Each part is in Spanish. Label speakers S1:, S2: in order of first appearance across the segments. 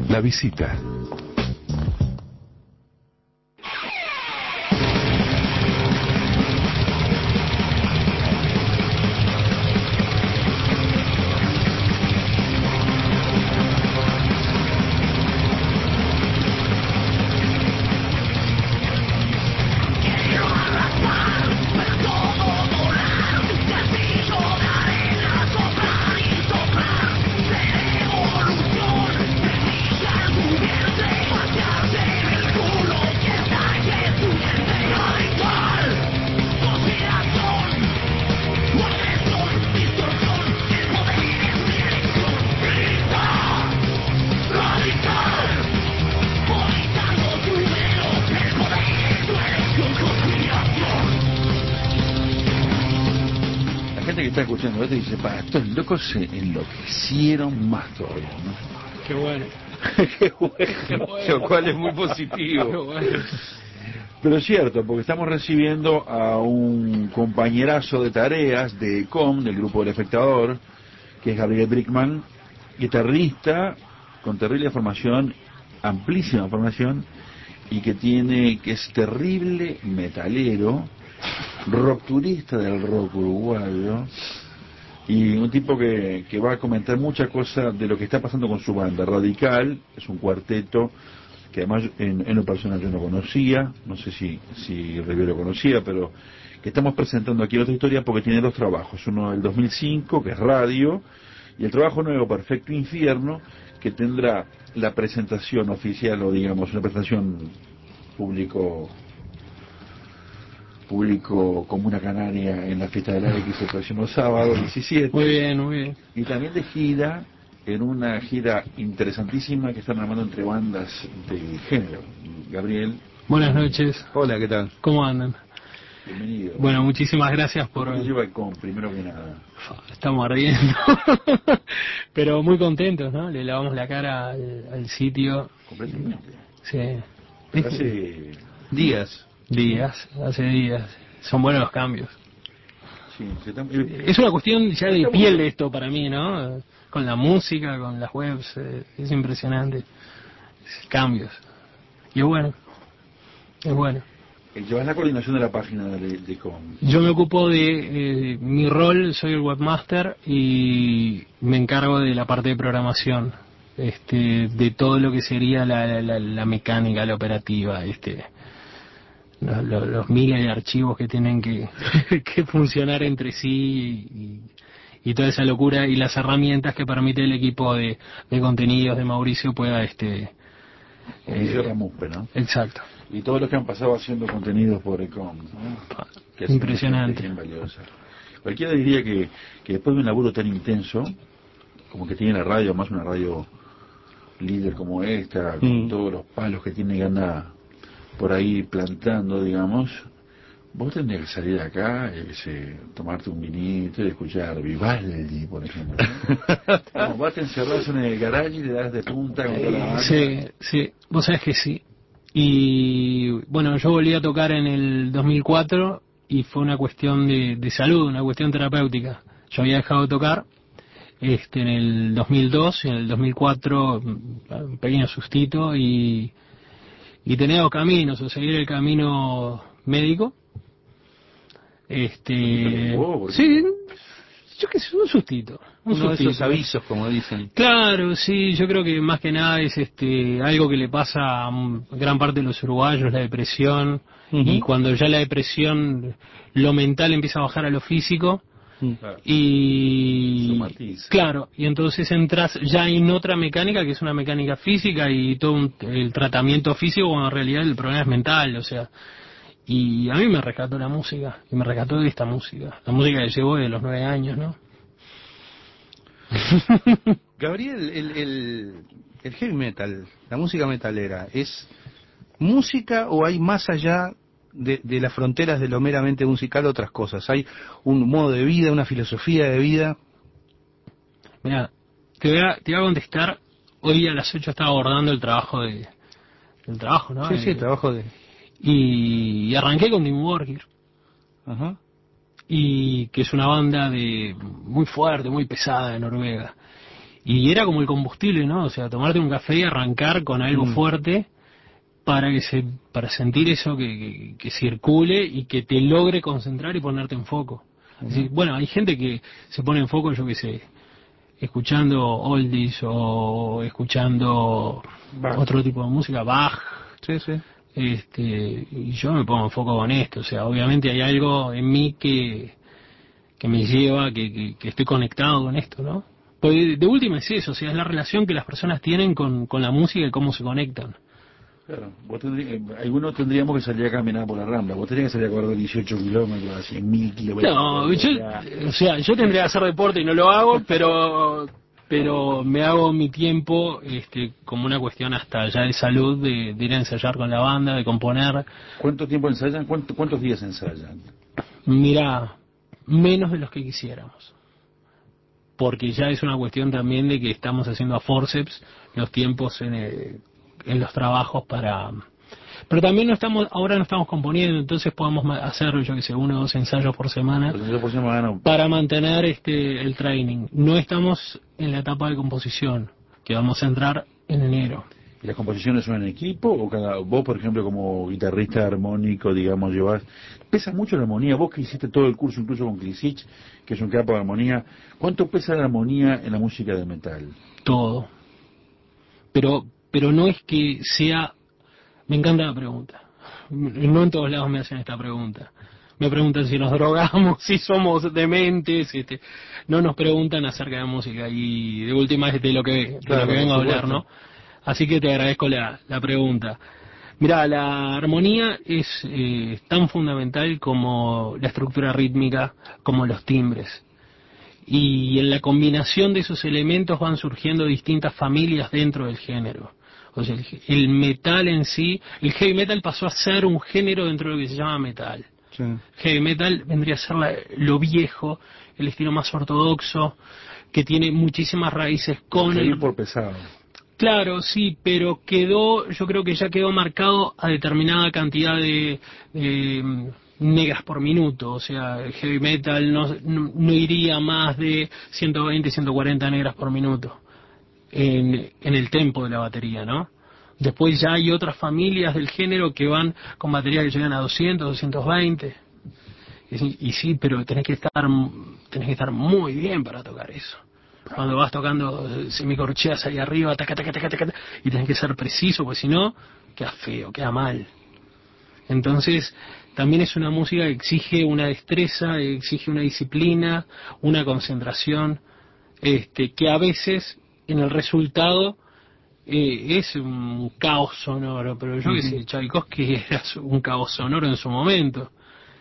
S1: La visita.
S2: Que está escuchando esto y dice, para estos locos se enloquecieron más todavía, ¿no?
S3: Qué bueno.
S2: Qué bueno. Lo cual es muy positivo.
S3: Qué bueno.
S2: Pero es cierto, porque estamos recibiendo a un compañerazo de tareas de ECOM, del grupo del espectador, que es Gabriel Brickman, guitarrista con terrible formación, amplísima formación, y que es terrible metalero, rupturista del rock uruguayo, y un tipo que va a comentar muchas cosas de lo que está pasando con su banda Radical. Es un cuarteto que además en lo personal yo no conocía, no sé si Revio lo conocía, pero que estamos presentando aquí en otra historia porque tiene dos trabajos, uno del 2005 que es Radio, y el trabajo nuevo Perfecto Infierno, que tendrá la presentación oficial, o digamos una presentación público como una canaria en la fiesta de la X el próximo sábado 17.
S3: Muy bien, muy bien.
S2: Y también de gira, en una gira interesantísima que están armando entre bandas del género. Gabriel.
S3: Buenas noches.
S2: Hola, ¿qué tal?
S3: ¿Cómo andan?
S2: Bienvenido.
S3: Bueno, muchísimas gracias por...
S2: ¿Cómo lleva ICOM, primero que nada?
S3: Estamos ardiendo. Pero muy contentos, ¿no? Le lavamos la cara al sitio.
S2: Completamente.
S3: Sí.
S2: Hace días.
S3: Hace días. Son buenos los cambios.
S2: Sí,
S3: es una cuestión ya de piel de esto para mí, ¿no? Con la música, con las webs, es impresionante. Cambios. Y es bueno.
S2: Llevas la coordinación de la página de ICOM.
S3: Yo me ocupo de mi rol, soy el webmaster y me encargo de la parte de programación, de todo lo que sería la mecánica, la operativa, los miles de archivos que tienen que funcionar entre sí y toda esa locura y las herramientas que permite el equipo de contenidos de Mauricio pueda
S2: Ramuspe, ¿no?
S3: Exacto.
S2: Y todos los que han pasado haciendo contenidos por ECOM, ¿no? Que
S3: impresionante.
S2: Bien valiosa. Cualquiera diría que después de un laburo tan intenso como que tiene la radio, más una radio líder como esta, con todos los palos que tiene que andar por ahí plantando, digamos, vos tendrías que salir de acá, tomarte un vinito y escuchar Vivaldi, por ejemplo, ¿no? Como vas, te encerrás en el garaje y le das de punta con toda la banda.
S3: Sí, vos sabés que sí. Y bueno, yo volví a tocar en el 2004 y fue una cuestión de salud, una cuestión terapéutica. Yo había dejado de tocar en el 2002 y en el 2004 un pequeño sustito y tenía dos caminos, o seguir el camino médico. Sí, yo qué sé, un sustito.
S4: Uno de esos avisos, como dicen.
S3: Claro, sí, yo creo que más que nada es algo que le pasa a gran parte de los uruguayos, la depresión, y cuando ya la depresión, lo mental empieza a bajar a lo físico, y claro, y entonces entras ya en otra mecánica que es una mecánica física y todo el tratamiento físico, cuando en realidad el problema es mental, o sea. Y a mí me rescató la música, y me rescató de esta música, la música que llevo de los 9 años, ¿no?
S4: Gabriel, el heavy metal, la música metalera, ¿es música o hay más allá de las fronteras de lo meramente musical otras cosas? ¿Hay un modo de vida, una filosofía de vida?
S3: Mira, te voy a contestar. Hoy a las 8 estaba abordando el trabajo, ¿no?
S4: Sí, el trabajo de...
S3: Y arranqué con Dimmu Borgir.
S4: Ajá.
S3: Y que es una banda muy fuerte, muy pesada de Noruega. y era como el combustible, ¿no? O sea, tomarte un café y arrancar con algo fuerte para sentir eso que circule y que te logre concentrar y ponerte en foco. Es decir, bueno, hay gente que se pone en foco, yo qué sé, escuchando oldies o escuchando otro tipo de música, Bach.
S4: Sí, sí.
S3: Y yo me pongo en foco con esto. O sea, obviamente hay algo en mí que me lleva, que estoy conectado con esto, ¿no? Pues de última es eso, o sea, es la relación que las personas tienen con la música y cómo se conectan.
S2: Claro, algunos tendríamos que salir a caminar por la Rambla, vos tendrías que salir a correr 18 kilómetros, a 100.000 kilómetros.
S3: No, yo tendría que hacer deporte y no lo hago, pero me hago mi tiempo como una cuestión hasta ya de salud, de ir a ensayar con la banda, de componer.
S2: ¿Cuánto tiempo ensayan? ¿Cuántos días ensayan?
S3: Mira, menos de los que quisiéramos. Porque ya es una cuestión también de que estamos haciendo a forceps los tiempos en los trabajos pero también ahora no estamos componiendo, entonces podemos hacer, yo que sé, 1 o 2 ensayos por semana para mantener el training. No estamos en la etapa de composición, que vamos a entrar en enero.
S2: ¿Y las composiciones son en equipo o vos, por ejemplo, como guitarrista armónico, digamos, pesa mucho la armonía? Vos que hiciste todo el curso, incluso con Klisic, que es un capo de armonía, ¿cuánto pesa la armonía en la música de metal?
S3: Todo. Pero no es que sea... Me encanta la pregunta. No en todos lados me hacen esta pregunta. Me preguntan si nos drogamos, si somos dementes. No nos preguntan acerca de música. Y de última es de lo que vengo a hablar, ¿no? Así que te agradezco la pregunta. Mirá, la armonía es tan fundamental como la estructura rítmica, como los timbres. Y en la combinación de esos elementos van surgiendo distintas familias dentro del género. O sea, el metal en sí, el heavy metal pasó a ser un género dentro de lo que se llama metal. Sí. Heavy metal vendría a ser lo viejo, el estilo más ortodoxo, que tiene muchísimas raíces con
S2: el por pesado.
S3: Claro, sí, pero yo creo que ya quedó marcado a determinada cantidad de negras por minuto. O sea, el heavy metal no iría más de 120, 140 negras por minuto en el tempo de la batería, ¿no? Después ya hay otras familias del género que van con baterías que llegan a 200, 220. Y sí, pero tenés que estar muy bien para tocar eso. Cuando vas tocando semicorcheas ahí arriba, taca, taca, taca, taca, y tenés que ser preciso, porque si no, queda feo, queda mal. Entonces, también es una música que exige una destreza, exige una disciplina, una concentración, que a veces en el resultado es un caos sonoro, pero yo que sé, Tchaikovsky era un caos sonoro en su momento.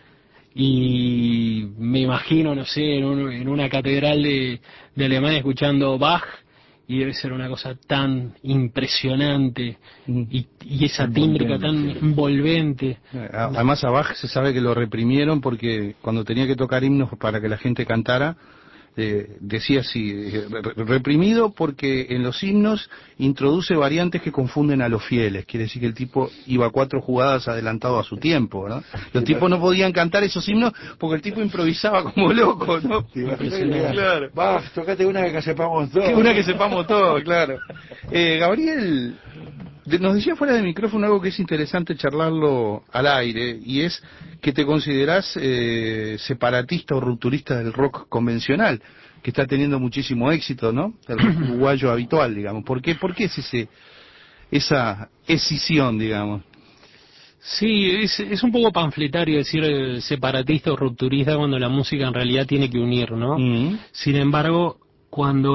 S3: Y me imagino, no sé, en una catedral de Alemania escuchando Bach, y debe ser una cosa tan impresionante y esa tímbrica tan envolvente.
S4: Además a Bach se sabe que lo reprimieron porque cuando tenía que tocar himnos para que la gente cantara, decía así, reprimido porque en los himnos introduce variantes que confunden a los fieles. Quiere decir que el tipo iba 4 jugadas adelantado a su tiempo, ¿no? Los tipos no podían cantar esos himnos porque el tipo improvisaba como loco, ¿no?
S2: Claro. Va, tocate una que sepamos todos.
S4: Una que sepamos todos, claro. Gabriel, nos decía fuera de micrófono algo que es interesante charlarlo al aire, y es que te considerás separatista o rupturista del rock convencional, que está teniendo muchísimo éxito, ¿no? El rock uruguayo habitual, digamos. ¿Por qué es esa escisión, digamos?
S3: Sí, es un poco panfletario decir separatista o rupturista cuando la música en realidad tiene que unir, ¿no? Sin embargo, cuando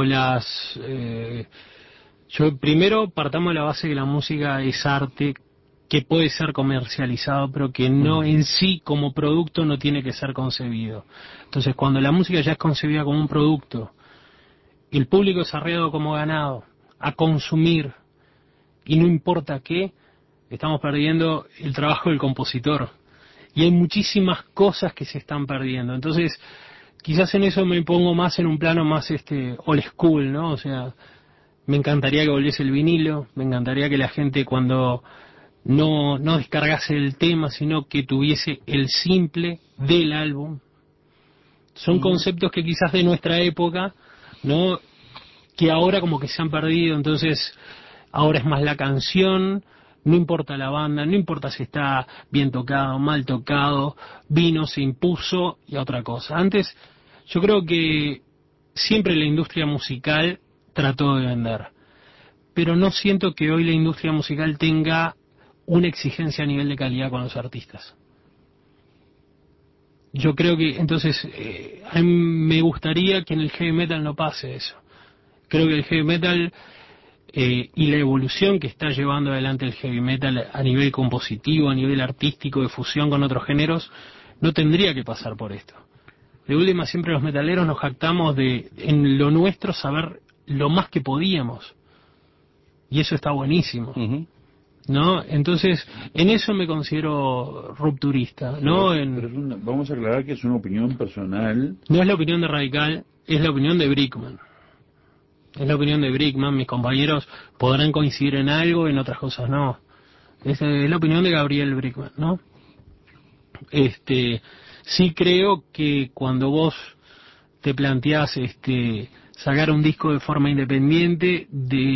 S3: primero partamos de la base que la música es arte que puede ser comercializado, pero que no en sí como producto no tiene que ser concebido. Entonces, cuando la música ya es concebida como un producto, y el público es arreado como ganado a consumir, y no importa qué, estamos perdiendo el trabajo del compositor. Y hay muchísimas cosas que se están perdiendo. Entonces, quizás en eso me pongo más en un plano más old school, ¿no? O sea, me encantaría que volviese el vinilo, me encantaría que la gente cuando no descargase el tema, sino que tuviese el simple del álbum. Son conceptos que quizás de nuestra época, ¿no? que ahora como que se han perdido, entonces ahora es más la canción, no importa la banda, no importa si está bien tocado, mal tocado, vino, se impuso y otra cosa. Antes yo creo que siempre la industria musical trató de vender, pero no siento que hoy la industria musical tenga una exigencia a nivel de calidad con los artistas. Yo creo que, entonces, a mí me gustaría que en el heavy metal no pase eso. Creo que el heavy metal y la evolución que está llevando adelante el heavy metal a nivel compositivo, a nivel artístico, de fusión con otros géneros, no tendría que pasar por esto. De última, siempre los metaleros nos jactamos de, en lo nuestro, saber lo más que podíamos. Y eso está buenísimo.
S4: Ujú.
S3: ¿No? Entonces, en eso me considero rupturista, ¿no?
S2: Pero vamos a aclarar que es una opinión personal.
S3: No es la opinión de Radical, es la opinión de Brickman. Es la opinión de Brickman, mis compañeros podrán coincidir en algo, en otras cosas no. Es la opinión de Gabriel Brickman, ¿no? Sí creo que cuando vos te planteás sacar un disco de forma independiente,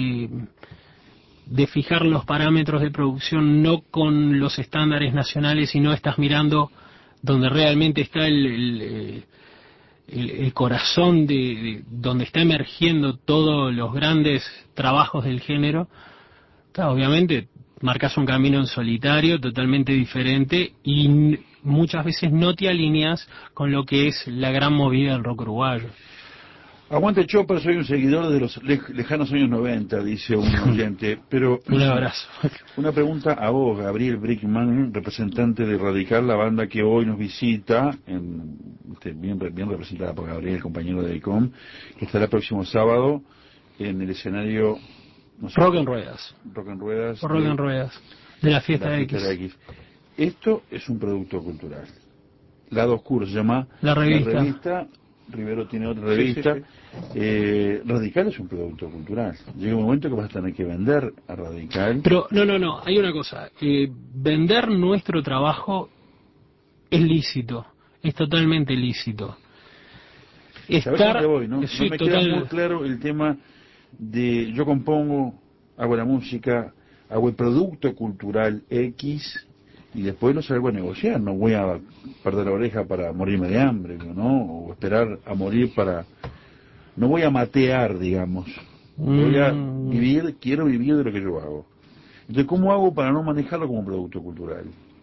S3: de fijar los parámetros de producción no con los estándares nacionales, sino estás mirando donde realmente está el corazón de donde está emergiendo todos los grandes trabajos del género. Claro, obviamente marcas un camino en solitario totalmente diferente y muchas veces no te alineas con lo que es la gran movida del rock uruguayo.
S2: Aguante Chopper, soy un seguidor de los lejanos años 90, dice un oyente, pero
S3: Un abrazo.
S2: una pregunta a vos, Gabriel Brickman, representante de Radical, la banda que hoy nos visita, bien representada por Gabriel, compañero de ICOM, que estará el próximo sábado en el escenario, no sé,
S3: Rock en Ruedas.
S2: Rock en Ruedas,
S3: Rock en Ruedas. De la Fiesta
S2: de
S3: X.
S2: X. Esto es un producto cultural. Lado Oscuro se llama
S3: La revista.
S2: La revista. Rivero tiene otra revista.
S4: Sí, sí.
S2: Radical es un producto cultural. Llega un momento que vas a tener que vender a Radical.
S3: Pero no, hay una cosa. Vender nuestro trabajo es lícito, es totalmente lícito.
S2: ¿Sabés a dónde voy, no?
S3: Sí,
S2: No me queda muy claro el tema de yo compongo, hago la música, hago el producto cultural X y después lo salgo a negociar. No voy a perder la oreja para morirme de hambre, ¿no? O esperar a morir para... No voy a matear, digamos. Voy a vivir, quiero vivir de lo que yo hago. Entonces, ¿cómo hago para no manejarlo como producto cultural?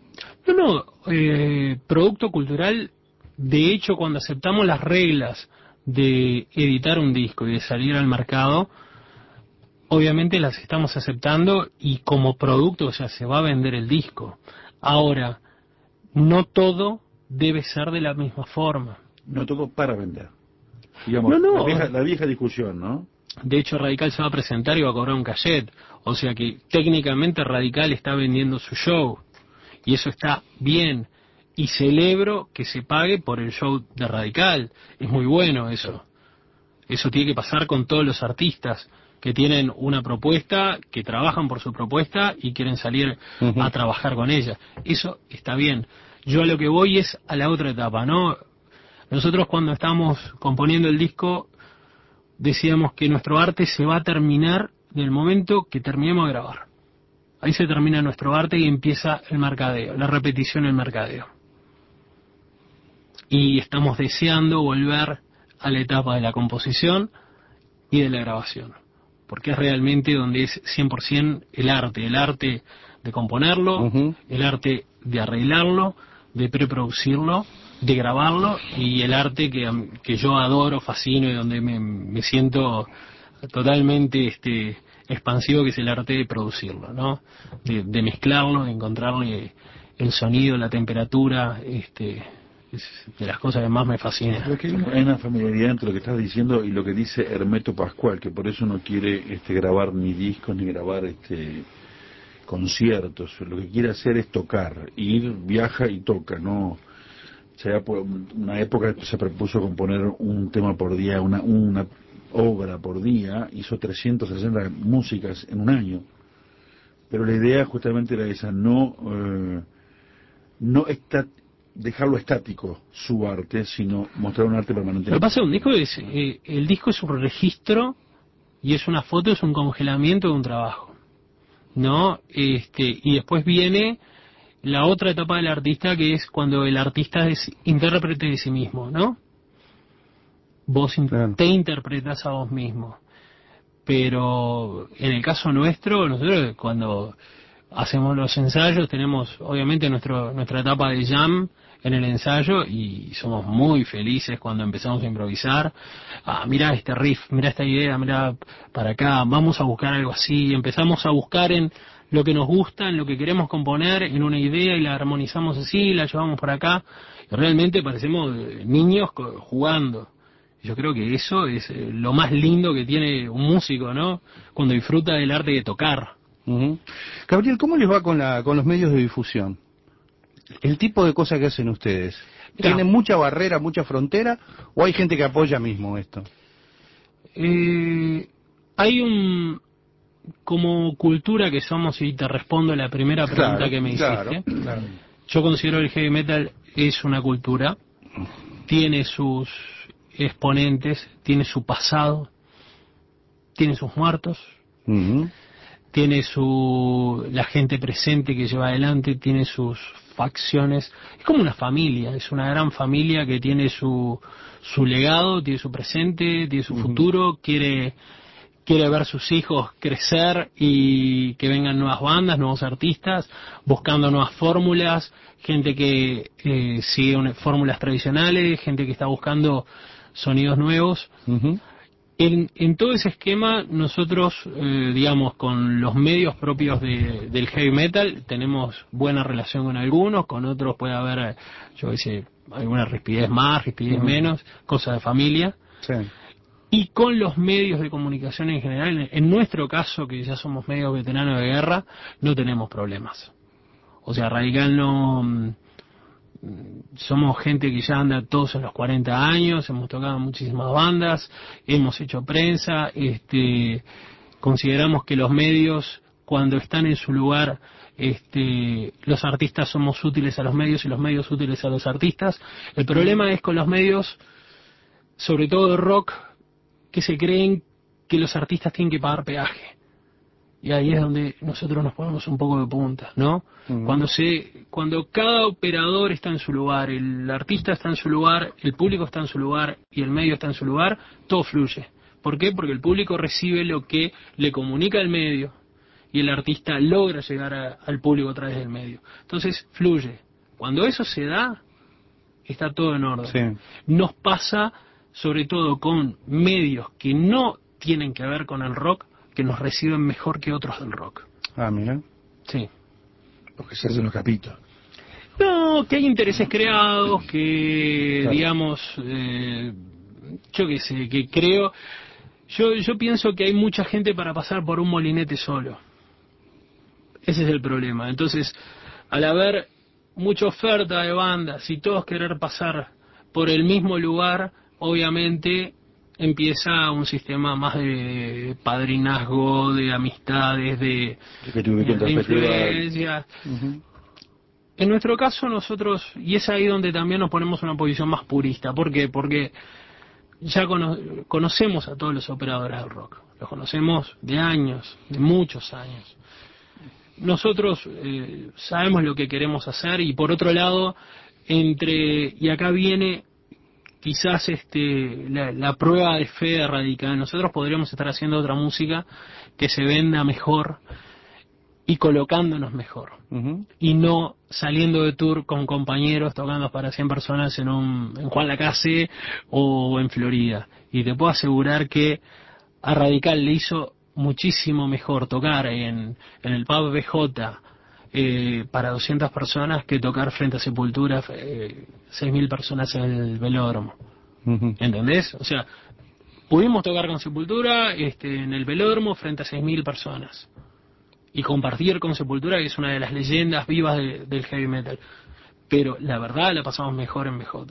S3: Producto cultural, de hecho, cuando aceptamos las reglas de editar un disco y de salir al mercado, obviamente las estamos aceptando y como producto, o sea, se va a vender el disco. Ahora, no todo debe ser de la misma forma.
S2: No todo para vender. Digamos, la vieja discusión, ¿no?
S3: De hecho, Radical se va a presentar y va a cobrar un cachet. O sea que técnicamente Radical está vendiendo su show. Y eso está bien. Y celebro que se pague por el show de Radical. Es muy bueno eso. Eso tiene que pasar con todos los artistas que tienen una propuesta, que trabajan por su propuesta y quieren salir a trabajar con ella. Eso está bien. Yo a lo que voy es a la otra etapa, ¿no? Nosotros cuando estábamos componiendo el disco decíamos que nuestro arte se va a terminar en el momento que terminemos de grabar. Ahí se termina nuestro arte y empieza el mercadeo, la repetición del mercadeo. Y estamos deseando volver a la etapa de la composición y de la grabación, porque es realmente donde es 100% el arte de componerlo, el arte de arreglarlo, de preproducirlo, de grabarlo y el arte que yo adoro, fascino y donde me siento totalmente expansivo, que es el arte de producirlo, ¿no? De mezclarlo, de encontrarle el sonido, la temperatura, es de las cosas que más me fascina.
S2: Creo que hay una familiaridad entre lo que estás diciendo y lo que dice Hermeto Pascual, que por eso no quiere grabar ni discos ni grabar conciertos. Lo que quiere hacer es tocar, ir, viaja y toca, ¿no? Por una época se propuso componer un tema por día, una obra por día, hizo 360 músicas en un año. Pero la idea justamente era esa, no dejarlo estático su arte, sino mostrar un arte permanente.
S3: Lo que pasa es un disco el disco es un registro y es una foto, es un congelamiento de un trabajo, ¿no? Y después viene la otra etapa del artista, que es cuando el artista es intérprete de sí mismo, ¿no? Vos
S4: Claro.
S3: te interpretas a vos mismo. Pero en el caso nuestro, nosotros cuando hacemos los ensayos tenemos obviamente nuestra etapa de jam en el ensayo y somos muy felices cuando empezamos a improvisar. Mirá este riff, mirá esta idea, mirá para acá, vamos a buscar algo así. Empezamos a buscar en lo que nos gusta, en lo que queremos componer, en una idea y la armonizamos así, la llevamos por acá. Y realmente parecemos niños jugando. Yo creo que eso es lo más lindo que tiene un músico, ¿no? Cuando disfruta del arte de tocar.
S4: Ujú. Gabriel, ¿cómo les va con los medios de difusión? El tipo de cosas que hacen ustedes.
S3: Mirá.
S4: ¿Tienen mucha barrera, mucha frontera o hay gente que apoya mismo esto?
S3: Hay como cultura que somos, y te respondo a la primera pregunta
S4: Claro,
S3: que me hiciste.
S4: claro.
S3: Yo considero el heavy metal es una cultura, tiene sus exponentes, tiene su pasado, tiene sus muertos,
S4: Ujú.
S3: tiene la gente presente que lleva adelante, tiene sus facciones. Es como una familia, es una gran familia que tiene su legado, tiene su presente, tiene su futuro, quiere ver sus hijos crecer y que vengan nuevas bandas, nuevos artistas, buscando nuevas fórmulas, gente que sigue fórmulas tradicionales, gente que está buscando sonidos nuevos.
S4: Ujú.
S3: En todo ese esquema, nosotros, digamos, con los medios propios del heavy metal, tenemos buena relación con algunos, con otros puede haber, yo qué sé, alguna rispidez más, rispidez menos, cosas de familia.
S4: Sí.
S3: Y con los medios de comunicación en general, en nuestro caso, que ya somos medios veteranos de guerra, no tenemos problemas. O sea, Radical no... somos gente que ya anda todos en los 40 años, hemos tocado muchísimas bandas, hemos hecho prensa, consideramos que los medios, cuando están en su lugar, los artistas somos útiles a los medios y los medios útiles a los artistas. El problema es con los medios, sobre todo de rock, que se creen que los artistas tienen que pagar peaje. Y ahí es donde nosotros nos ponemos un poco de punta, ¿no? Cuando cada operador está en su lugar, el artista está en su lugar, el público está en su lugar y el medio está en su lugar, todo fluye. ¿Por qué? Porque el público recibe lo que le comunica el medio y el artista logra llegar al público a través del medio. Entonces, fluye. Cuando eso se da, está todo en orden.
S4: Sí.
S3: Nos pasa, sobre todo con medios que no tienen que ver con el rock, que nos reciben mejor que otros del rock.
S4: Ah, mira.
S3: Sí.
S2: Porque se hacen los capitos.
S3: No, que hay intereses creados, que
S2: Claro.
S3: digamos, yo qué sé, que creo, yo pienso que hay mucha gente para pasar por un molinete solo. Ese es el problema. Entonces, al haber mucha oferta de bandas y todos querer pasar por el mismo lugar, obviamente empieza un sistema más de padrinazgo, de amistades, de
S2: Que te ubiquen
S3: de
S2: en el festival.
S3: influencias. En nuestro caso nosotros, y es ahí donde también nos ponemos en una posición más purista. ¿Por qué? Porque ya conocemos a todos los operadores del rock. Los conocemos de años, de muchos años. Nosotros sabemos lo que queremos hacer y por otro lado, y acá viene quizás la prueba de fe de Radical. Nosotros podríamos estar haciendo otra música que se venda mejor y colocándonos mejor. Y no saliendo de tour con compañeros tocando para 100 personas en Juan Lacase o en Florida. Y te puedo asegurar que a Radical le hizo muchísimo mejor tocar en el pub BJ para 200 personas que tocar frente a Sepultura 6.000 personas en el velódromo. ¿Entendés? O sea, pudimos tocar con Sepultura en el velódromo frente a 6.000 personas y compartir con Sepultura, que es una de las leyendas vivas del heavy metal. Pero la verdad la pasamos mejor en BJ.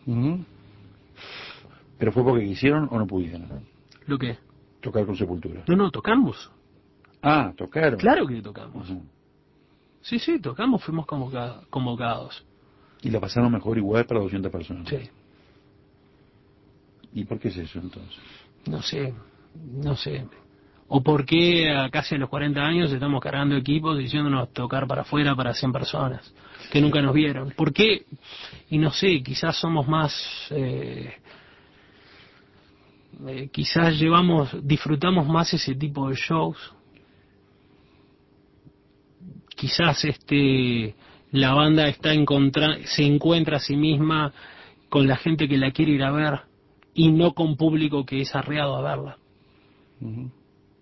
S2: ¿Pero fue porque quisieron o no pudieron
S3: ¿Lo qué?
S2: tocar con Sepultura?
S3: No, tocamos.
S2: Ah, tocaron.
S3: Claro que tocamos.
S2: Ujú.
S3: Sí, tocamos, fuimos convocados.
S2: Y la pasaron mejor igual para 200 personas.
S3: Sí.
S2: ¿Y por qué es eso entonces?
S3: No sé, no sé, o por qué casi a los 40 años estamos cargando equipos diciéndonos tocar para afuera para 100 personas que nunca nos vieron. ¿Por qué? Y no sé, quizás somos más, quizás disfrutamos más ese tipo de shows. Quizás la banda se encuentra a sí misma con la gente que la quiere ir a ver y no con público que es arreado a verla.
S4: Ujú.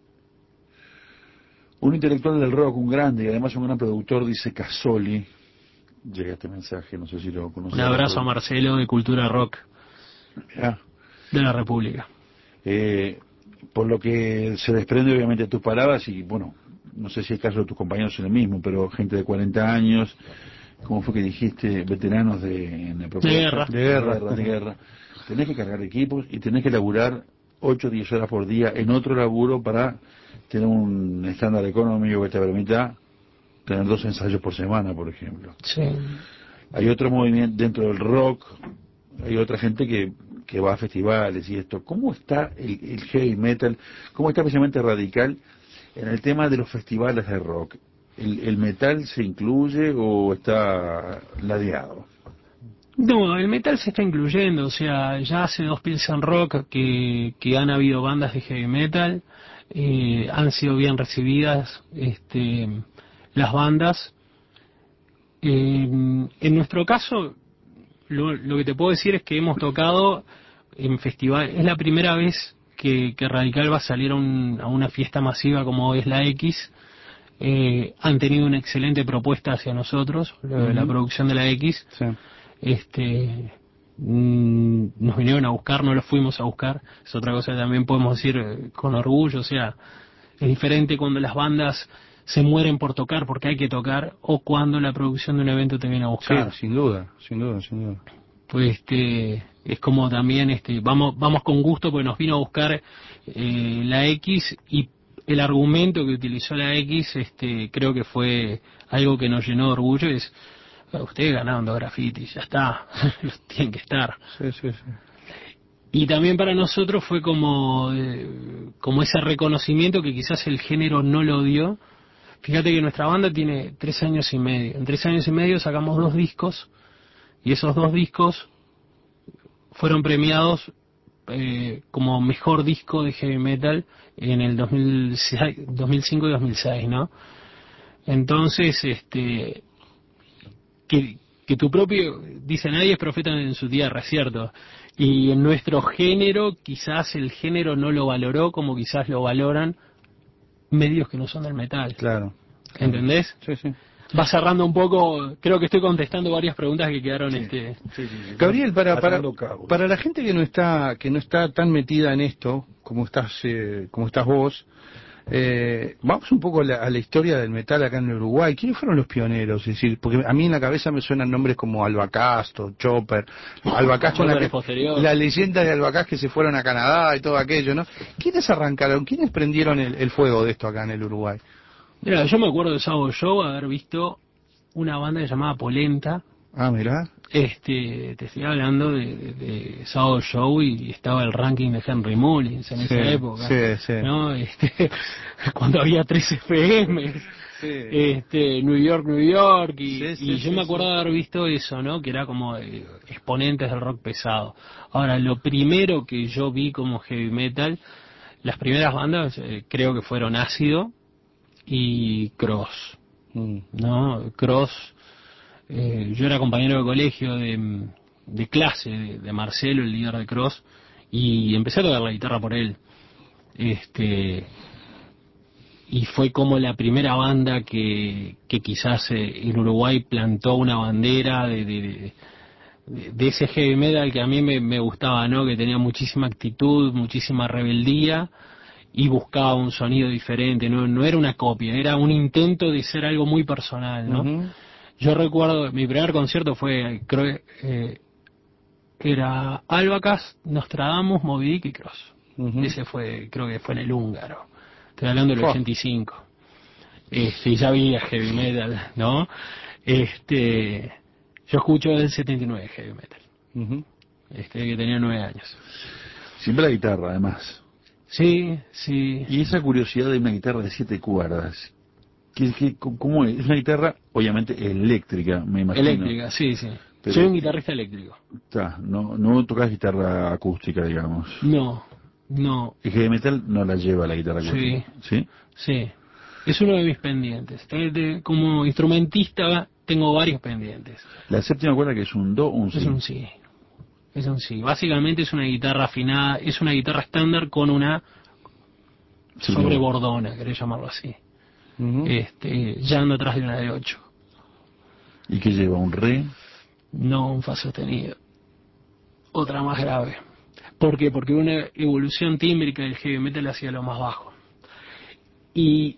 S2: Un intelectual del rock, un grande y además un gran productor, dice Casoli. Llega este mensaje, no sé si lo conoces.
S3: Un abrazo a Marcelo de Cultura Rock
S2: Mirá.
S3: de la República.
S2: Por lo que se desprende obviamente de tus palabras y bueno, no sé si el caso de tus compañeros es el mismo, pero gente de 40 años, ¿cómo fue que dijiste? Veteranos en la propuesta, de guerra. Tenés que cargar equipos y tenés que laburar 8 o 10 horas por día en otro laburo para tener un estándar económico que te permita tener 2 ensayos por semana, por ejemplo.
S3: Sí.
S2: Hay otro movimiento dentro del rock, hay otra gente que va a festivales y esto. ¿Cómo está el heavy metal? ¿Cómo está especialmente Radical en el tema de los festivales de rock? ¿El metal se incluye o está ladeado?
S3: No, el metal se está incluyendo, o sea, ya hace 2 Pilsen Rock que han habido bandas de heavy metal, han sido bien recibidas las bandas. En nuestro caso, lo que te puedo decir es que hemos tocado en festival, es la primera vez que Radical va a salir a una fiesta masiva como es la X. Han tenido una excelente propuesta hacia nosotros, la producción de la X.
S4: Sí.
S3: Nos vinieron a buscar, no los fuimos a buscar, es otra cosa que también podemos decir con orgullo, o sea, es diferente cuando las bandas se mueren por tocar porque hay que tocar o cuando la producción de un evento te viene a buscar.
S4: Sí, sin duda, sin duda, sin duda.
S3: Pues es como también vamos con gusto porque nos vino a buscar la X y el argumento que utilizó la X creo que fue algo que nos llenó de orgullo, es ustedes ganaron 2 grafitis, ya está, los tienen que estar.
S4: Sí, sí, sí.
S3: Y también para nosotros fue como ese reconocimiento que quizás el género no lo dio. Fíjate que nuestra banda tiene 3 años y medio. En 3 años y medio sacamos 2 discos y esos 2 discos fueron premiados como mejor disco de heavy metal en el 2005 y 2006, ¿no? Entonces, que tu propio, dice nadie es profeta en su tierra, es cierto. Y en nuestro género, quizás el género no lo valoró como quizás lo valoran medios que no son del metal.
S4: Claro.
S3: ¿Entendés?
S4: Sí, sí.
S3: Va cerrando un poco, creo que estoy contestando varias preguntas que quedaron.
S2: Sí.
S4: Gabriel, para la gente que no está tan metida en esto como estás vos, vamos un poco a la historia del metal acá en Uruguay. ¿Quiénes fueron los pioneros? Es decir, porque a mí en la cabeza me suenan nombres como Albacasto, Chopper, Albacasto, la leyenda de Albacast que se fueron a Canadá y todo aquello, ¿no? ¿Quiénes arrancaron? ¿Quiénes prendieron el fuego de esto acá en el Uruguay?
S3: Mira, yo me acuerdo de Sábado Show haber visto una banda llamada Polenta.
S4: Ah, mirá.
S3: Te estoy hablando de Sábado Show y estaba el ranking de Henry Mullins en esa época,
S4: sí.
S3: ¿no? Cuando había 3 FM, New York, y yo me acuerdo de haber visto eso, ¿no? Que era como exponentes del rock pesado. Ahora, lo primero que yo vi como heavy metal, las primeras bandas creo que fueron Ácido y Cross, ¿no? Cross. Yo era compañero de colegio de clase de Marcelo, el líder de Cross, y empecé a tocar la guitarra por él. Y fue como la primera banda que quizás en Uruguay plantó una bandera de ese heavy metal que a mí me gustaba, ¿no? Que tenía muchísima actitud, muchísima rebeldía y buscaba un sonido diferente, no era una copia, era un intento de ser algo muy personal, ¿no? Yo recuerdo, mi primer concierto fue, era Albacast, Nostradamus, Moby Dick y Cross. Ese fue, creo que fue en el Húngaro. Estoy hablando del 85. Y ya había heavy metal, ¿no? Yo escucho del 79 heavy metal. Que tenía 9 años.
S2: Siempre la guitarra, además.
S3: Sí, sí.
S2: Y esa curiosidad de una guitarra de 7 cuerdas, ¿cómo es? Es una guitarra, obviamente, eléctrica, me imagino.
S3: Eléctrica, sí, sí.
S2: Pero
S3: Soy un guitarrista eléctrico.
S2: no tocas guitarra acústica, digamos.
S3: No, no.
S2: El heavy metal no la lleva la guitarra
S3: Sí,
S2: acústica, ¿sí?
S3: sí. Es uno de mis pendientes. Como instrumentista tengo varios pendientes.
S2: La séptima cuerda, que es un do, un
S3: Es
S2: si.
S3: un sí. Es un sí. Básicamente es una guitarra afinada, es una guitarra estándar con una sobrebordona, querés llamarlo así. Ya ando atrás de una de 8.
S2: ¿Y qué lleva? ¿Un re?
S3: No un fa sostenido. Otra más grave. ¿Por qué? Porque una evolución tímbrica del heavy metal hacia lo más bajo. Y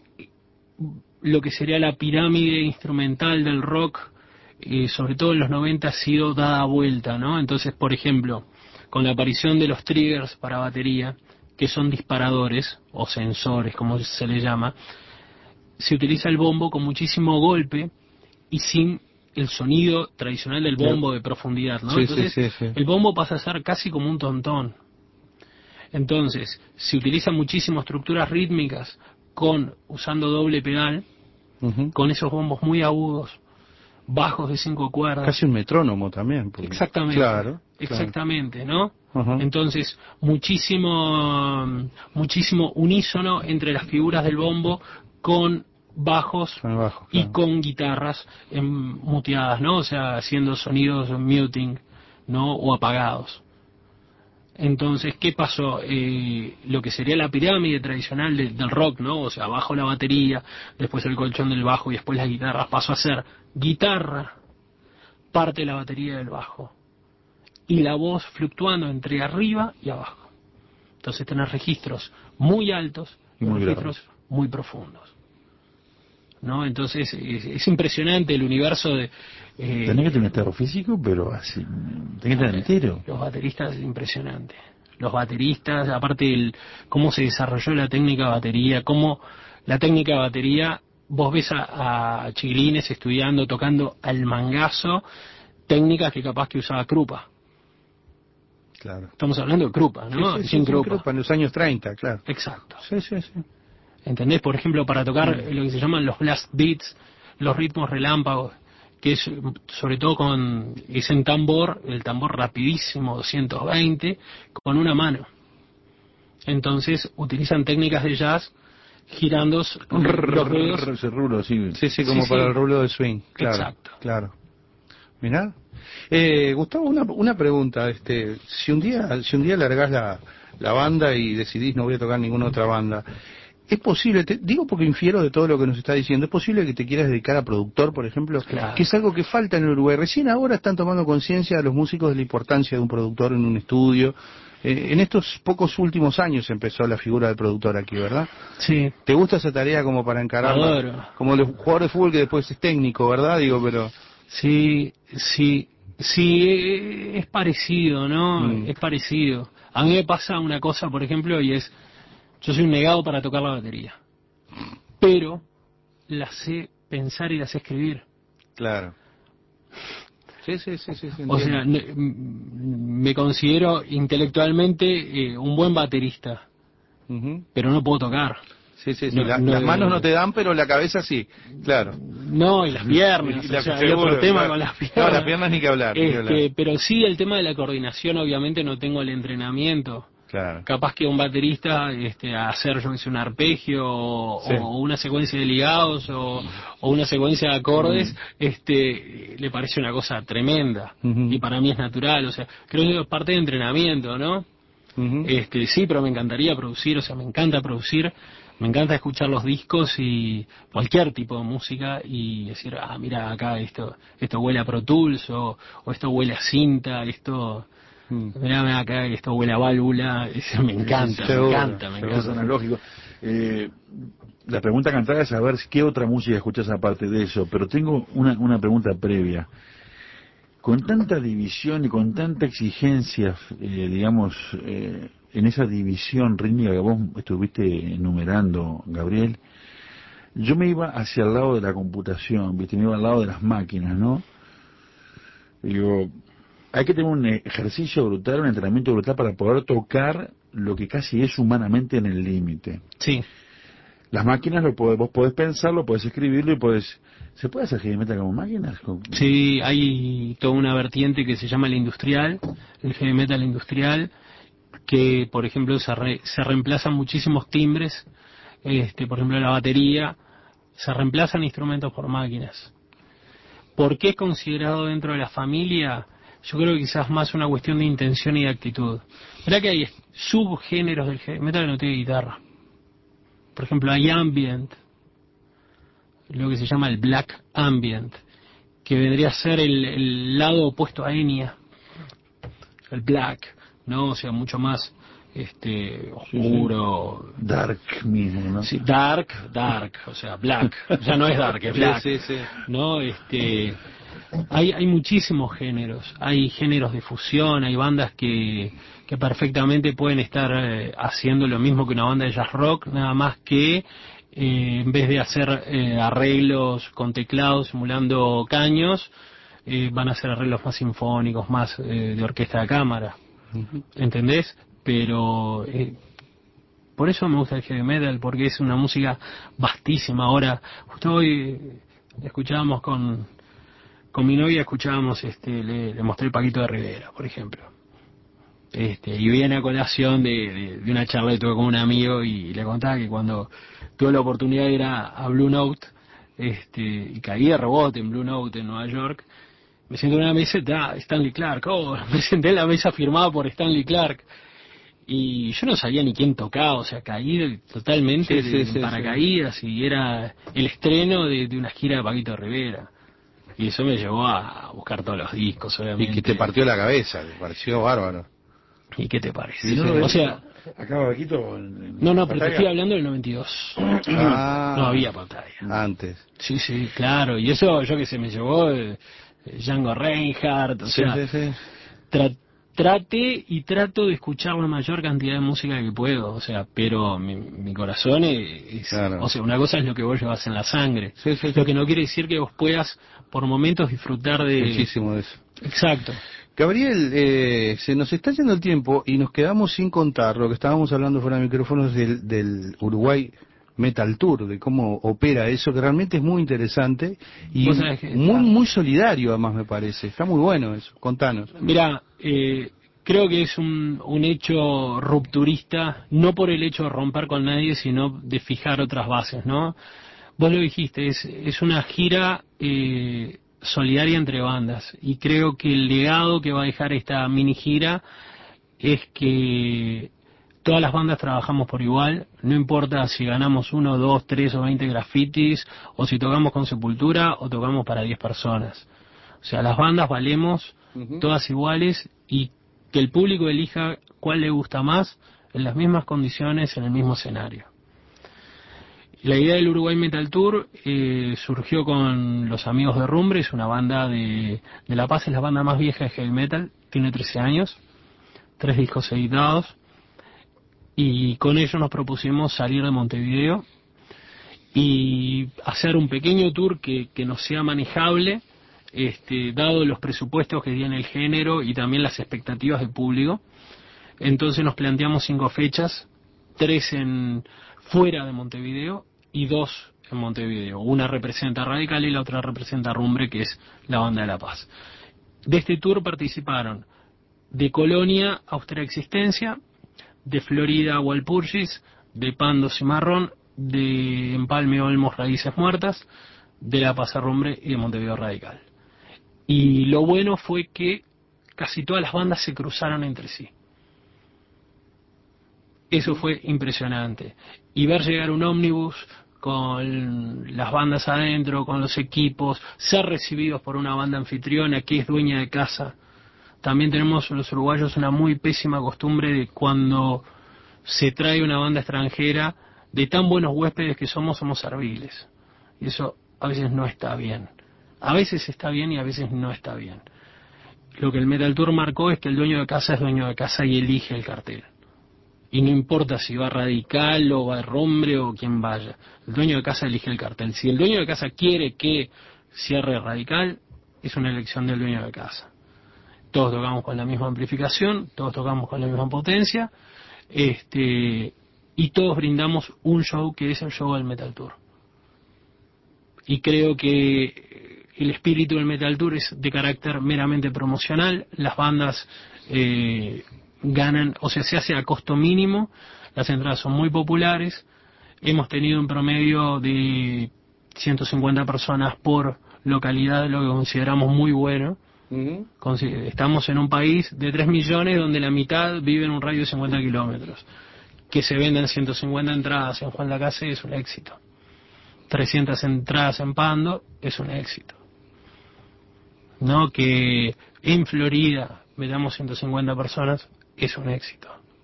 S3: lo que sería la pirámide instrumental del rock, sobre todo en los 90, ha sido dada vuelta, ¿no? Entonces, por ejemplo, con la aparición de los triggers para batería, que son disparadores o sensores, como se le llama, se utiliza el bombo con muchísimo golpe y sin el sonido tradicional del bombo de profundidad, ¿no?
S4: Sí,
S3: Entonces,
S4: sí.
S3: el bombo pasa a ser casi como un tontón. Entonces, se utilizan muchísimas estructuras rítmicas usando doble pedal, con esos bombos muy agudos, bajos de 5 cuerdas.
S4: Casi un metrónomo también.
S3: Exactamente.
S4: Claro.
S3: Exactamente, ¿no?
S4: Ajá.
S3: Entonces, muchísimo unísono entre las figuras del bombo con bajos
S4: Abajo,
S3: y
S4: claro.
S3: con guitarras muteadas, ¿no? O sea, haciendo sonidos muting, ¿no? O apagados. Entonces, ¿qué pasó? Lo que sería la pirámide tradicional del rock, ¿no? O sea, abajo la batería, después el colchón del bajo y después las guitarras, pasó a ser guitarra, parte de la batería del bajo, y la voz fluctuando entre arriba y abajo. Entonces tenés registros muy altos y
S2: Muy
S3: registros
S2: graves.
S3: muy profundos, ¿no? Entonces es impresionante el universo de...
S2: Tenés que tener un estado físico, pero así, tenés que estar entero.
S3: Los bateristas es impresionante. Los bateristas, aparte cómo se desarrolló la técnica de batería, cómo la técnica de batería, vos ves a chiquilines estudiando, tocando al mangazo, técnicas que capaz que usaba Krupa.
S4: Claro.
S3: Estamos hablando de Krupa, ¿no?
S4: Sí,
S3: Sin Krupa.
S4: Krupa en los años 30, claro.
S3: Exacto.
S4: Sí.
S3: ¿Entendés? Por ejemplo, para tocar lo que se llaman los blast beats, los ritmos relámpagos, que es sobre todo es en tambor, el tambor rapidísimo, 220, con una mano. Entonces utilizan técnicas de jazz girando los dedos.
S2: Ese rulo, sí.
S4: Sí, como
S3: Sí,
S4: para
S3: sí.
S4: el rulo de swing. Claro,
S3: Exacto.
S4: claro. Mirá. Gustavo, una pregunta. Si un día largás la banda y decidís no voy a tocar ninguna otra banda, ¿es posible, digo porque infiero de todo lo que nos está diciendo, es posible que te quieras dedicar a productor, por ejemplo,
S3: Claro.
S4: que es algo que falta en el Uruguay? Recién ahora están tomando conciencia los músicos de la importancia de un productor en un estudio. En estos pocos últimos años empezó la figura del productor aquí, ¿verdad?
S3: Sí.
S4: ¿Te gusta esa tarea como para encararla?
S3: Adoro.
S4: Como los jugadores de fútbol que después es técnico, ¿verdad? Digo, pero...
S3: Sí, es parecido, ¿no? Es parecido. A mí me pasa una cosa, por ejemplo, y es, yo soy un negado para tocar la batería, pero la sé pensar y la sé escribir.
S4: Claro. Sí,
S3: O sea, me considero intelectualmente un buen baterista, pero no puedo tocar.
S4: Sí.
S3: No,
S4: Las manos no te dan, pero la cabeza sí. Claro.
S3: No, y las piernas.
S4: Y
S3: o sea, hay
S4: seguro,
S3: otro tema
S4: claro.
S3: con las piernas.
S4: No, las piernas ni que hablar. Ni que hablar.
S3: Pero sí, el tema de la coordinación, obviamente no tengo el entrenamiento.
S4: Claro.
S3: Capaz que un baterista hacer, yo que sé, un arpegio o una secuencia de ligados o una secuencia de acordes, le parece una cosa tremenda. Y para mí es natural, o sea, creo que es parte de entrenamiento, ¿no? Sí, pero me encantaría producir, o sea, me encanta producir, me encanta escuchar los discos y cualquier tipo de música y decir, mira, acá esto huele a Pro Tools o esto huele a cinta, esto... Mirá acá, esto huele a válvula, me encanta, me encanta.
S2: Es analógico. La pregunta cantada es saber qué otra música escuchas aparte de eso, pero tengo una pregunta previa. Con tanta división y con tanta exigencia, digamos, en esa división rítmica que vos estuviste enumerando, Gabriel, yo me iba hacia el lado de la computación, ¿viste? Me iba al lado de las máquinas, ¿no? Digo, hay que tener un ejercicio brutal, un entrenamiento brutal para poder tocar lo que casi es humanamente en el límite.
S3: Sí.
S2: Las máquinas vos podés pensarlo, podés escribirlo y podés... ¿Se puede hacer heavy metal como máquinas?
S3: Sí, hay toda una vertiente que se llama el industrial, el heavy metal industrial, que por ejemplo se reemplazan muchísimos timbres, por ejemplo la batería, se reemplazan instrumentos por máquinas. ¿Por qué es considerado dentro de la familia? Yo creo que quizás más una cuestión de intención y de actitud. ¿Verdad que hay subgéneros del heavy metal que no tiene guitarra? Por ejemplo, hay ambient, lo que se llama el black ambient, que vendría a ser el lado opuesto a Enya, el black, ¿no? O sea, mucho más oscuro.
S2: Sí. Dark mismo, ¿no?
S3: Sí, dark, o sea, black. Ya no es dark, es black.
S4: Sí, sí, sí.
S3: ¿No? Hay muchísimos géneros. Hay géneros de fusión, hay bandas que perfectamente pueden estar haciendo lo mismo que una banda de jazz rock, nada más que en vez de hacer arreglos con teclados simulando caños, van a hacer arreglos más sinfónicos, más de orquesta de cámara. ¿Entendés? Pero por eso me gusta el heavy metal, porque es una música vastísima. Ahora, justo hoy escuchábamos con mi novia, escuchábamos, le mostré el Paquito de Rivera, por ejemplo. Y viene a colación de una charla que tuve con un amigo y le contaba que cuando tuve la oportunidad de ir a Blue Note, y caí de rebote en Blue Note en Nueva York, me senté en una mesa, Stanley Clarke, me senté en la mesa firmada por Stanley Clarke. Y yo no sabía ni quién tocaba, o sea, caí totalmente en paracaídas, y era el estreno de una gira de Paquito Rivera. Y eso me llevó a buscar todos los discos, obviamente.
S4: Y que te partió la cabeza, te pareció bárbaro.
S3: ¿Y qué te parece?
S2: ¿Y no lo ves?
S3: O sea,
S2: acá Paquito
S3: no, pero te estoy hablando del 92. No había pantalla.
S4: Antes.
S3: Sí, claro. Y eso, yo que sé, me llevó Django Reinhardt, o sea, trato de escuchar la mayor cantidad de música que puedo, o sea, pero mi corazón es
S4: claro.
S3: O sea, una cosa es lo que vos llevas en la sangre,
S4: Sí.
S3: Lo que no quiere decir que vos puedas por momentos disfrutar de...
S4: Muchísimo de eso.
S3: Exacto.
S4: Gabriel, se nos está yendo el tiempo y nos quedamos sin contar lo que estábamos hablando fuera de micrófonos del Uruguay Metal Tour, de cómo opera eso, que realmente es muy interesante y muy solidario además, me parece. Está muy bueno eso. Contanos.
S3: Mirá, creo que es un hecho rupturista, no por el hecho de romper con nadie, sino de fijar otras bases, ¿no? Vos lo dijiste, es una gira solidaria entre bandas, y creo que el legado que va a dejar esta mini gira es que todas las bandas trabajamos por igual, no importa si ganamos 1, 2, 3 o 20 grafitis, o si tocamos con Sepultura o tocamos para 10 personas. O sea, las bandas valemos todas iguales, y que el público elija cuál le gusta más en las mismas condiciones, en el mismo escenario. La idea del Uruguay Metal Tour surgió con los amigos de Rumbre, es una banda de La Paz, es la banda más vieja de heavy metal, tiene 13 años, 3 discos editados, y con ellos nos propusimos salir de Montevideo y hacer un pequeño tour que nos sea manejable, dado los presupuestos que tiene el género y también las expectativas del público. Entonces nos planteamos 5 fechas, 3 fuera de Montevideo y 2 en Montevideo. Una representa Radical y la otra representa Rumbre, que es la banda de La Paz. De este tour participaron de Colonia, Austria Existencia, de Florida, Walpurgis, de Pando Cimarrón, de Empalme Olmos, Raíces Muertas, de La Paz a Rumbre y de Montevideo Radical. Y lo bueno fue que casi todas las bandas se cruzaron entre sí. Eso fue impresionante. Y ver llegar un ómnibus con las bandas adentro, con los equipos, ser recibidos por una banda anfitriona que es dueña de casa. También tenemos los uruguayos una muy pésima costumbre de cuando se trae una banda extranjera, de tan buenos huéspedes que somos serviles. Y eso a veces no está bien. A veces está bien y a veces no está bien. Lo que el Metal Tour marcó es que el dueño de casa es dueño de casa y elige el cartel. Y no importa si va Radical o va Rumbre o quien vaya. El dueño de casa elige el cartel. Si el dueño de casa quiere que cierre Radical, es una elección del dueño de casa. Todos tocamos con la misma amplificación, todos tocamos con la misma potencia, y todos brindamos un show que es el show del Metal Tour. Y creo que el espíritu del Metal Tour es de carácter meramente promocional. Las bandas ganan, o sea, se hace a costo mínimo, las entradas son muy populares, hemos tenido un promedio de 150 personas por localidad, lo que consideramos muy bueno. Estamos en un país de 3 millones donde la mitad vive en un radio de 50 kilómetros. Que se venden 150 entradas en Juan Lacase es un éxito. 300 entradas en Pando es un éxito. No, que en Florida metamos 150 personas es un éxito.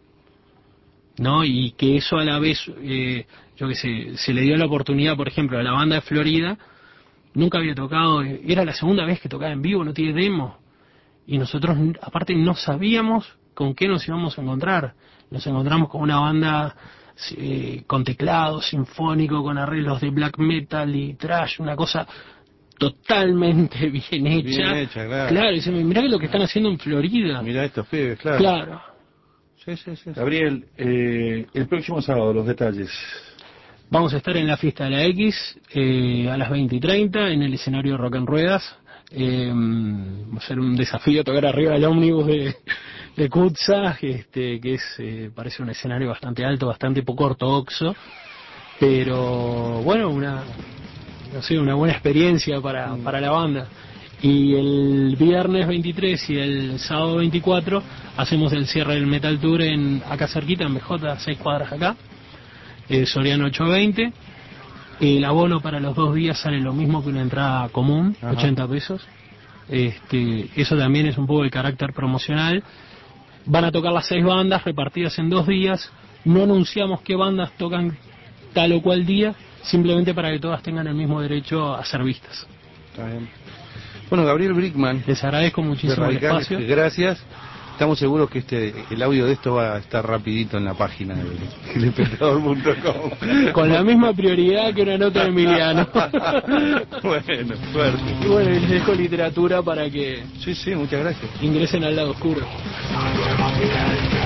S3: ¿No? Y que eso a la vez, yo que sé, se le dio la oportunidad, por ejemplo, a la banda de Florida, nunca había tocado, era la segunda vez que tocaba en vivo, no tiene demo. Y nosotros, aparte, no sabíamos con qué nos íbamos a encontrar. Nos encontramos con una banda con teclado sinfónico, con arreglos de black metal y thrash, una cosa totalmente bien hecha.
S4: Bien hecha, claro.
S3: Claro, y dicen, mirá lo que están haciendo en Florida.
S4: Mirá estos pibes, claro.
S3: Claro.
S4: Sí.
S2: Gabriel, el próximo sábado, los detalles.
S3: Vamos a estar en la Fiesta de la X a las 20:30 en el escenario Rock en Ruedas. Va a ser un desafío tocar arriba del ómnibus de Kutza, que es parece un escenario bastante alto, bastante poco ortodoxo, pero bueno, una buena experiencia para la banda. Y el viernes 23 y el sábado 24 hacemos el cierre del Metal Tour acá cerquita, en BJ, 6 cuadras acá, Soriano 820. El abono para los 2 días sale lo mismo que una entrada común, ajá, 80 pesos. Eso también es un poco el carácter promocional. Van a tocar las 6 bandas repartidas en 2 días. No anunciamos qué bandas tocan tal o cual día, simplemente para que todas tengan el mismo derecho a ser vistas.
S4: Está bien. Bueno, Gabriel Brickman,
S3: les agradezco muchísimo el espacio.
S4: Gracias. Estamos seguros que el audio de esto va a estar rapidito en la página del espectador.com.
S3: Con la misma prioridad que una nota de Emiliano.
S4: Bueno, suerte.
S3: Y bueno, les dejo literatura para que
S4: sí, muchas gracias.
S3: Ingresen al lado oscuro.